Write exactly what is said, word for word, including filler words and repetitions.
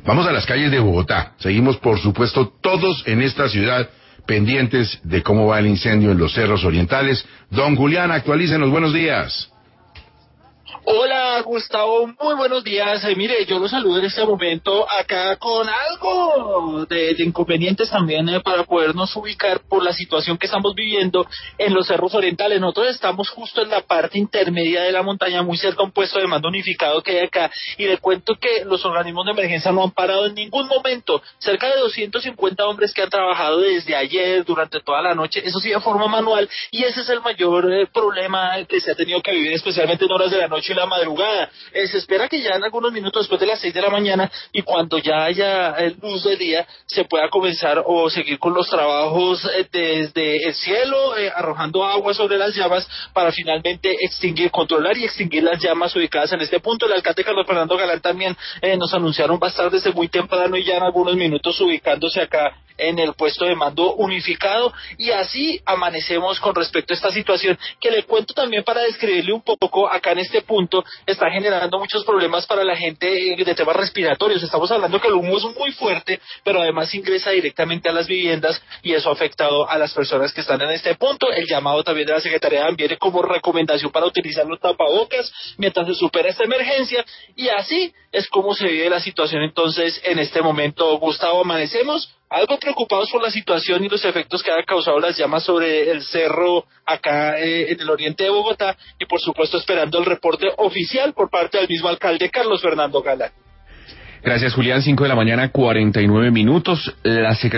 Vamos a las calles de Bogotá. Seguimos, por supuesto, todos en esta ciudad pendientes de cómo va el incendio en los cerros orientales. Don Julián, actualícenos, buenos días. Hola Gustavo, muy buenos días. Eh, mire, yo los saludo en este momento acá con algo de, de inconvenientes también eh, para podernos ubicar por la situación que estamos viviendo en los cerros orientales. Nosotros estamos justo en la parte intermedia de la montaña, muy cerca a un puesto de mando unificado que hay acá, y le cuento que los organismos de emergencia no han parado en ningún momento. Cerca de doscientos cincuenta hombres que han trabajado desde ayer, durante toda la noche, eso sí de forma manual, y ese es el mayor eh, problema que se ha tenido que vivir, especialmente en horas de la noche y la madrugada. Eh, se espera que ya en algunos minutos después de las seis de la mañana y cuando ya haya eh, luz del día se pueda comenzar o seguir con los trabajos eh, desde el cielo, eh, arrojando agua sobre las llamas para finalmente extinguir, controlar y extinguir las llamas ubicadas en este punto. El alcalde Carlos Fernando Galán también eh, nos anunciaron va a estar desde muy temprano y ya en algunos minutos ubicándose acá en el puesto de mando unificado, y así amanecemos con respecto a esta situación que le cuento también para describirle un poco. Acá en este punto está generando muchos problemas para la gente de temas respiratorios. Estamos hablando que el humo es muy fuerte, pero además ingresa directamente a las viviendas y eso ha afectado a las personas que están en este punto. El llamado también de la Secretaría de Ambiente como recomendación para utilizar los tapabocas mientras se supera esta emergencia, y así es como se vive la situación entonces en este momento. Gustavo, amanecemos algo preocupados por la situación y los efectos que ha causado las llamas sobre el cerro acá eh, en el oriente de Bogotá, y por supuesto esperando el reporte oficial por parte del mismo alcalde Carlos Fernando Galán. Gracias, Julián. Cinco de la mañana, cuarenta y nueve minutos. La Secretaría